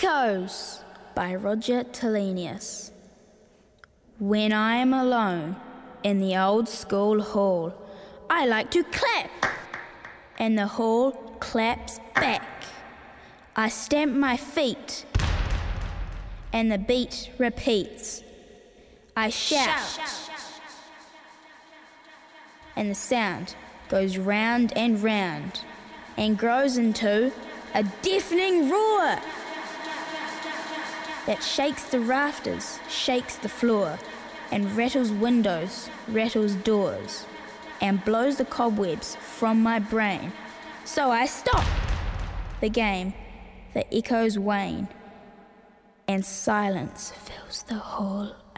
Echoes by Roger Tillenius. When I am alone in the old school hall, I like to clap, and the hall claps back. I stamp my feet, and the beat repeats. I shout, and the sound goes round and round, and grows into a deafening roar that shakes the rafters, shakes the floor, and rattles windows, rattles doors, and blows the cobwebs from my brain. So I stop the game, the echoes wane, and silence fills the hall.